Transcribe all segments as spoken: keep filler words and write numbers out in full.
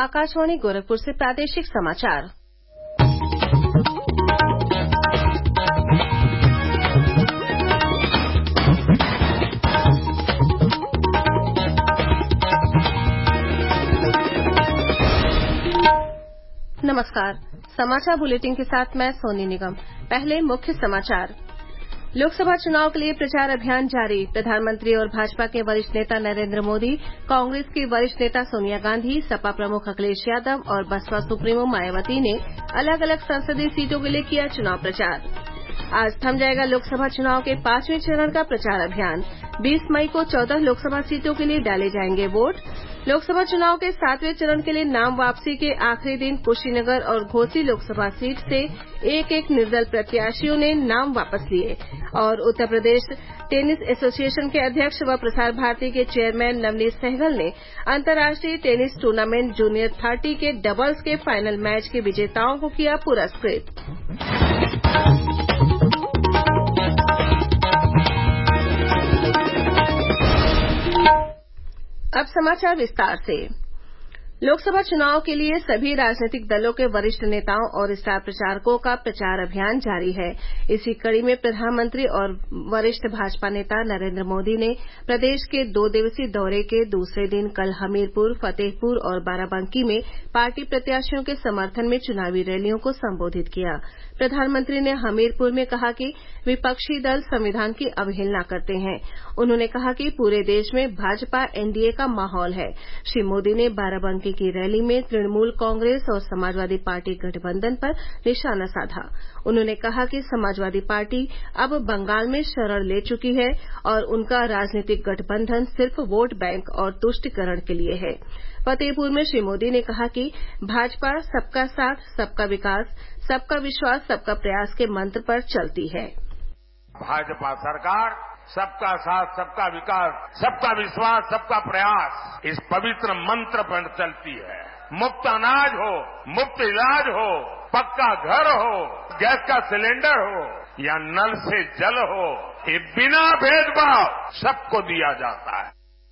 आकाशवाणी गोरखपुर से प्रादेशिक समाचार। नमस्कार, समाचार बुलेटिन के साथ मैं सोनी निगम। पहले मुख्य समाचार। लोकसभा चुनाव के लिए प्रचार अभियान जारी। प्रधानमंत्री और भाजपा के वरिष्ठ नेता नरेंद्र मोदी, कांग्रेस की वरिष्ठ नेता सोनिया गांधी, सपा प्रमुख अखिलेश यादव और बसपा सुप्रीमो मायावती ने अलग अलग संसदीय सीटों के लिए किया चुनाव प्रचार। आज थम जाएगा लोकसभा चुनाव के पांचवें चरण का प्रचार अभियान। बीस मई को चौदह लोकसभा सीटों के लिए डाले जाएंगे वोट। लोकसभा चुनाव के सातवें चरण के लिए नाम वापसी के आखिरी दिन कुशीनगर और घोसी लोकसभा सीट से एक एक निर्दल प्रत्याशियों ने नाम वापस लिए। और उत्तर प्रदेश टेनिस एसोसिएशन के अध्यक्ष व प्रसार भारती के चेयरमैन नवनीत सहगल ने अंतर्राष्ट्रीय टेनिस टूर्नामेंट जूनियर थर्टी के डबल्स के फाइनल मैच के विजेताओं को किया पुरस्कृत। अब समाचार विस्तार से। लोकसभा चुनाव के लिए सभी राजनीतिक दलों के वरिष्ठ नेताओं और स्टार प्रचारकों का प्रचार अभियान जारी है। इसी कड़ी में प्रधानमंत्री और वरिष्ठ भाजपा नेता नरेंद्र मोदी ने प्रदेश के दो दिवसीय दौरे के दूसरे दिन कल हमीरपुर, फतेहपुर और बाराबंकी में पार्टी प्रत्याशियों के समर्थन में चुनावी रैलियों को संबोधित किया। प्रधानमंत्री ने हमीरपुर में कहा कि विपक्षी दल संविधान की अवहेलना करते हैं। उन्होंने कहा कि पूरे देश में भाजपा एनडीए का माहौल है। श्री मोदी ने बाराबंकी की रैली में तृणमूल कांग्रेस और समाजवादी पार्टी गठबंधन पर निशाना साधा। उन्होंने कहा कि समाजवादी पार्टी अब बंगाल में शरण ले चुकी है और उनका राजनीतिक गठबंधन सिर्फ वोट बैंक और तुष्टीकरण के लिए है। फतेहपुर में श्री मोदी ने कहा कि भाजपा सबका साथ, सबका विकास, सबका विश्वास, सबका प्रयास के मंत्र पर चलती है। भाजपा सरकार सबका साथ, सबका विकास, सबका विश्वास, सबका प्रयास इस पवित्र मंत्र पर चलती है। मुफ्त अनाज हो, मुफ्त इलाज हो, पक्का घर हो, गैस का सिलेंडर हो या नल से जल हो, ये बिना भेदभाव सबको दिया जाता है।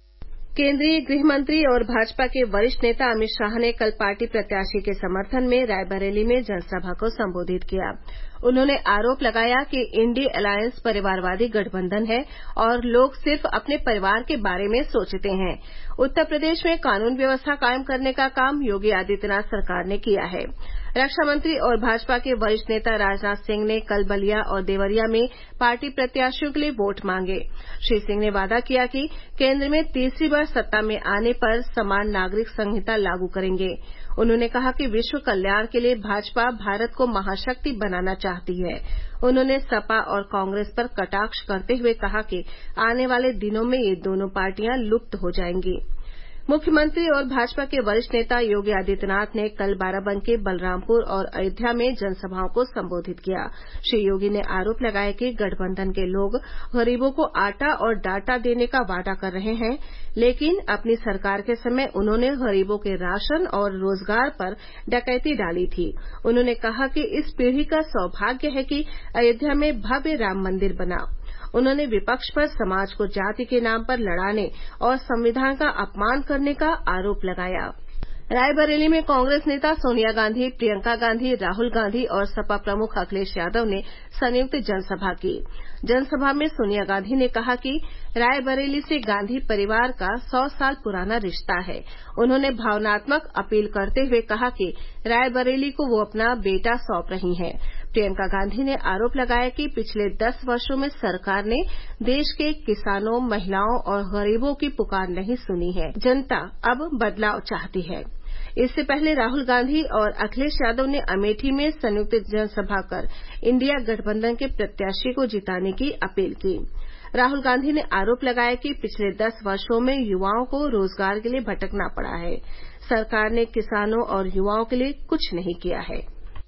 केंद्रीय गृह मंत्री और भाजपा के वरिष्ठ नेता अमित शाह ने कल पार्टी प्रत्याशी के समर्थन में रायबरेली में जनसभा को संबोधित किया। उन्होंने आरोप लगाया कि इंडी अलायंस परिवारवादी गठबंधन है और लोग सिर्फ अपने परिवार के बारे में सोचते हैं। उत्तर प्रदेश में कानून व्यवस्था कायम करने का काम योगी आदित्यनाथ सरकार ने किया है। रक्षा मंत्री और भाजपा के वरिष्ठ नेता राजनाथ सिंह ने कल बलिया और देवरिया में पार्टी प्रत्याशियों के लिए वोट मांगे। श्री सिंह ने वादा किया कि केंद्र में तीसरी बार सत्ता में आने पर समान नागरिक संहिता लागू करेंगे। उन्होंने कहा कि विश्व कल्याण के लिए भाजपा भारत को महाशक्ति बनाना चाहती है। उन्होंने सपा और कांग्रेस पर कटाक्ष करते हुए कहा कि आने वाले दिनों में ये दोनों पार्टियां लुप्त हो जाएंगी। मुख्यमंत्री और भाजपा के वरिष्ठ नेता योगी आदित्यनाथ ने कल बाराबंकी, बलरामपुर और अयोध्या में जनसभाओं को संबोधित किया। श्री योगी ने आरोप लगाया कि गठबंधन के लोग गरीबों को आटा और डाटा देने का वादा कर रहे हैं, लेकिन अपनी सरकार के समय उन्होंने गरीबों के राशन और रोजगार पर डकैती डाली थी। उन्होंने कहा कि इस पीढ़ी का सौभाग्य है कि अयोध्या में भव्य राम मंदिर बना। उन्होंने विपक्ष पर समाज को जाति के नाम पर लड़ाने और संविधान का अपमान करने का आरोप लगाया। रायबरेली में कांग्रेस नेता सोनिया गांधी, प्रियंका गांधी, राहुल गांधी और सपा प्रमुख अखिलेश यादव ने संयुक्त जनसभा की। जनसभा में सोनिया गांधी ने कहा कि रायबरेली से गांधी परिवार का सौ साल पुराना रिश्ता है। उन्होंने भावनात्मक अपील करते हुए कहा कि रायबरेली को वो अपना बेटा सौंप रही हैं। प्रियंका गांधी ने आरोप लगाया कि पिछले दस वर्षों में सरकार ने देश के किसानों, महिलाओं और गरीबों की पुकार नहीं सुनी है। जनता अब बदलाव चाहती है। इससे पहले राहुल गांधी और अखिलेश यादव ने अमेठी में संयुक्त जनसभा कर इंडिया गठबंधन के प्रत्याशी को जिताने की अपील की। राहुल गांधी ने आरोप लगाया कि पिछले दस वर्षों में युवाओं को रोजगार के लिए भटकना पड़ा है। सरकार ने किसानों और युवाओं के लिए कुछ नहीं किया है।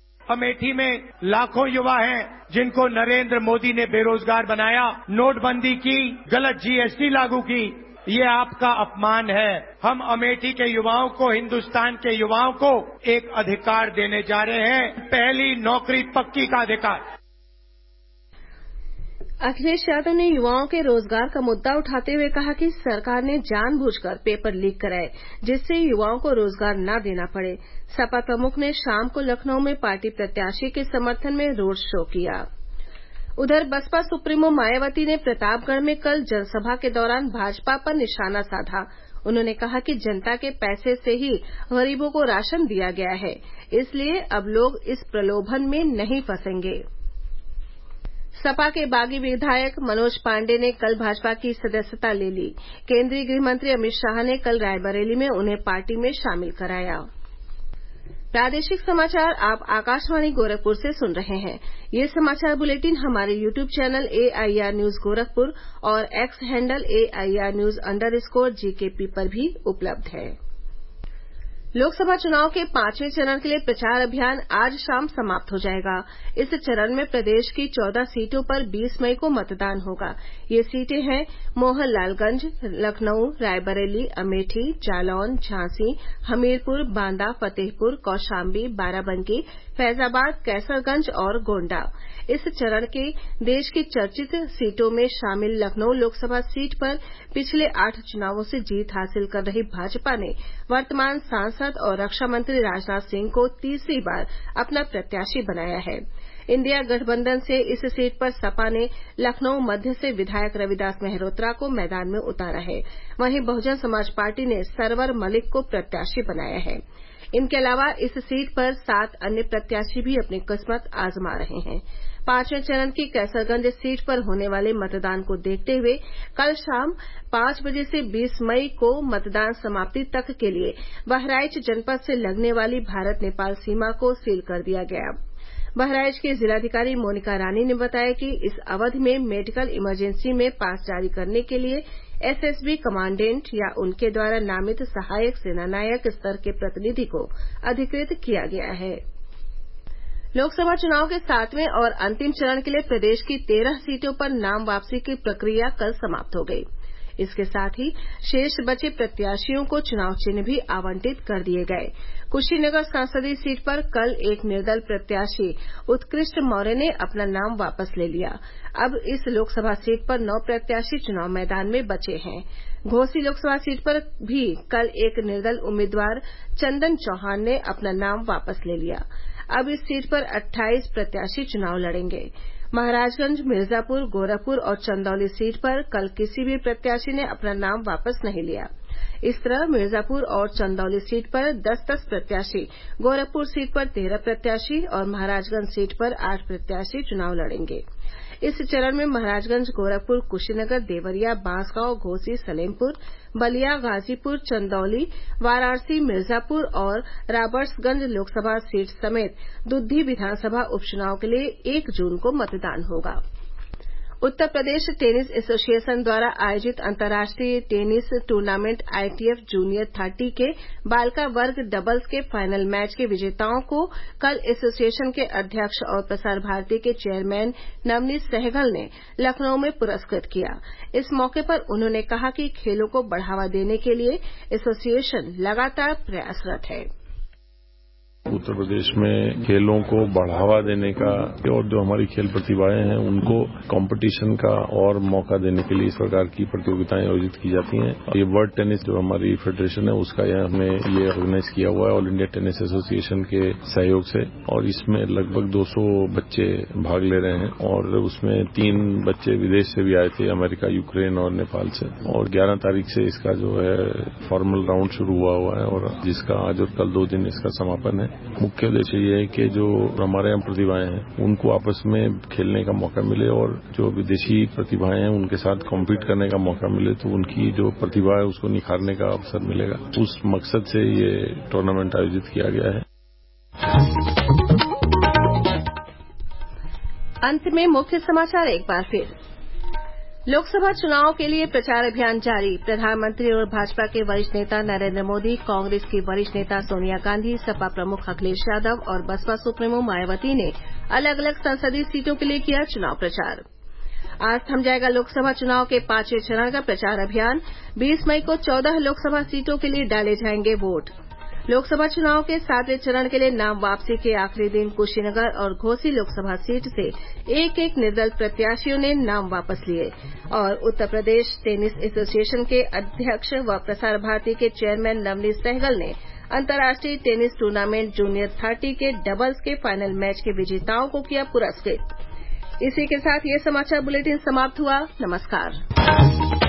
अमेठी में लाखों युवा हैं जिनको नरेंद्र मोदी ने बेरोजगार बनाया, नोटबंदी की, गलत जीएसटी लागू की। ये आपका अपमान है। हम अमेठी के युवाओं को, हिंदुस्तान के युवाओं को एक अधिकार देने जा रहे हैं, पहली नौकरी पक्की का अधिकार। अखिलेश यादव ने युवाओं के रोजगार का मुद्दा उठाते हुए कहा कि सरकार ने जानबूझकर पेपर लीक कराए जिससे युवाओं को रोजगार न देना पड़े। सपा प्रमुख ने शाम को लखनऊ में पार्टी प्रत्याशी के समर्थन में रोड शो किया। उधर बसपा सुप्रीमो मायावती ने प्रतापगढ़ में कल जनसभा के दौरान भाजपा पर निशाना साधा। उन्होंने कहा कि जनता के पैसे से ही गरीबों को राशन दिया गया है, इसलिए अब लोग इस प्रलोभन में नहीं फंसेंगे। सपा के बागी विधायक मनोज पांडे ने कल भाजपा की सदस्यता ले ली। केंद्रीय गृह मंत्री अमित शाह ने कल रायबरेली में उन्हें पार्टी में शामिल कराया। प्रादेशिक समाचार आप आकाशवाणी गोरखपुर से सुन रहे हैं। ये समाचार बुलेटिन हमारे YouTube channel AIR news Gorakhpur और X handle AIR news underscore GKP पर भी उपलब्ध है। लोकसभा चुनाव के पांचवें चरण के लिए प्रचार अभियान आज शाम समाप्त हो जाएगा। इस चरण में प्रदेश की चौदह सीटों पर बीस मई को मतदान होगा। ये सीटें हैं मोहनलालगंज, लखनऊ, रायबरेली, अमेठी, जालौन, झांसी, हमीरपुर, बांदा, फतेहपुर, कौशाम्बी, बाराबंकी, फैजाबाद, कैसरगंज और गोंडा। इस चरण के देश की चर्चित सीटों में शामिल लखनऊ लोकसभा सीट पर पिछले आठ चुनावों से जीत हासिल कर रही भाजपा ने वर्तमान सांसद और रक्षा मंत्री राजनाथ सिंह को तीसरी बार अपना प्रत्याशी बनाया है। इंडिया गठबंधन से इस सीट पर सपा ने लखनऊ मध्य से विधायक रविदास मेहरोत्रा को मैदान में उतारा है। वहीं बहुजन समाज पार्टी ने सरवर मलिक को प्रत्याशी बनाया है। इनके अलावा इस सीट पर सात अन्य प्रत्याशी भी अपनी किस्मत आजमा रहे हैं। पांचवें चरण की कैसरगंज सीट पर होने वाले मतदान को देखते हुए कल शाम पांच बजे से बीस मई को मतदान समाप्ति तक के लिए बहराइच जनपद से लगने वाली भारत नेपाल सीमा को सील कर दिया गया। बहराइच की जिलाधिकारी मोनिका रानी ने बताया कि इस अवधि में मेडिकल इमरजेंसी में पास जारी करने के लिए एसएसबी कमांडेंट या उनके द्वारा नामित सहायक सेनानायक स्तर के प्रतिनिधि को अधिकृत किया गया है। लोकसभा चुनाव के सातवें और अंतिम चरण के लिए प्रदेश की तेरह सीटों पर नाम वापसी की प्रक्रिया कल समाप्त हो गई। इसके साथ ही शेष बचे प्रत्याशियों को चुनाव चिन्ह भी आवंटित कर दिए गए। कुशीनगर संसदीय सीट पर कल एक निर्दल प्रत्याशी उत्कृष्ट मौर्य ने अपना नाम वापस ले लिया। अब इस लोकसभा सीट पर नौ प्रत्याशी चुनाव मैदान में बचे हैं। घोसी लोकसभा सीट पर भी कल एक निर्दल उम्मीदवार चंदन चौहान ने अपना नाम वापस ले लिया। अब इस सीट पर अट्ठाईस प्रत्याशी चुनाव लड़ेंगे। महाराजगंज, मिर्जापुर, गोरखपुर और चंदौली सीट पर कल किसी भी प्रत्याशी ने अपना नाम वापस नहीं लिया। इस तरह मिर्जापुर और चंदौली सीट पर दस दस प्रत्याशी, गोरखपुर सीट पर तेरह प्रत्याशी और महाराजगंज सीट पर आठ प्रत्याशी चुनाव लड़ेंगे। इस चरण में महाराजगंज, गोरखपुर, कुशीनगर, देवरिया, बांसगांव, घोसी, सलेमपुर, बलिया, गाजीपुर, चंदौली, वाराणसी, मिर्जापुर और राबर्ट्सगंज लोकसभा सीट समेत दुद्धी विधानसभा उपचुनाव के लिए एक जून को मतदान होगा। उत्तर प्रदेश टेनिस एसोसिएशन द्वारा आयोजित अंतर्राष्ट्रीय tennis tournament ITF junior thirty के बालिका वर्ग डबल्स के फाइनल मैच के विजेताओं को कल एसोसिएशन के अध्यक्ष और प्रसार भारती के चेयरमैन नवनीत सहगल ने लखनऊ में पुरस्कृत किया। इस मौके पर उन्होंने कहा कि खेलों को बढ़ावा देने के लिए एसोसिएशन लगातार प्रयासरत है। उत्तर प्रदेश में खेलों को बढ़ावा देने का और जो हमारी खेल प्रतिभाएं हैं उनको कंपटीशन का और मौका देने के लिए इस प्रकार की प्रतियोगिताएं आयोजित की जाती हैं। ये वर्ल्ड टेनिस जो हमारी फेडरेशन है उसका यह हमने ये ऑर्गेनाइज किया हुआ है ऑल इंडिया टेनिस एसोसिएशन के सहयोग से, और इसमें लगभग दो सौ बच्चे भाग ले रहे हैं और उसमें तीन बच्चे विदेश से भी आए थे, अमेरिका, यूक्रेन और नेपाल से, और ग्यारह तारीख से इसका जो है फॉर्मल राउंड शुरू हुआ हुआ है और जिसका आज और कल दो दिन इसका समापन है। मुख्य उद्देश्य ये है कि जो हमारे यहाँ प्रतिभाएं हैं उनको आपस में खेलने का मौका मिले और जो विदेशी प्रतिभाएं हैं उनके साथ कॉम्पीट करने का मौका मिले, तो उनकी जो प्रतिभा है उसको निखारने का अवसर मिलेगा। उस मकसद से ये टूर्नामेंट आयोजित किया गया है। अंत में मुख्य समाचार एक बार फिर। लोकसभा चुनाव के लिए प्रचार अभियान जारी। प्रधानमंत्री और भाजपा के वरिष्ठ नेता नरेंद्र मोदी, कांग्रेस की वरिष्ठ नेता सोनिया गांधी, सपा प्रमुख अखिलेश यादव और बसपा सुप्रीमो मायावती ने अलग अलग संसदीय सीटों के लिए किया चुनाव प्रचार। आज थम जाएगा लोकसभा चुनाव के पांचवें चरण का प्रचार अभियान। बीस मई को चौदह लोकसभा सीटों के लिए डाले जाएंगे वोट। लोकसभा चुनाव के सातवें चरण के लिए नाम वापसी के आखिरी दिन कुशीनगर और घोसी लोकसभा सीट से एक एक निर्दल प्रत्याशियों ने नाम वापस लिए और उत्तर प्रदेश टेनिस एसोसिएशन के अध्यक्ष व प्रसार भारती के चेयरमैन नवनीत सहगल ने अंतर्राष्ट्रीय टेनिस टूर्नामेंट जूनियर थर्टी के डबल्स के फाइनल मैच के विजेताओं को किया पुरस्कृत। इसी के साथ ये समाचार बुलेटिन समाप्त हुआ। नमस्कार।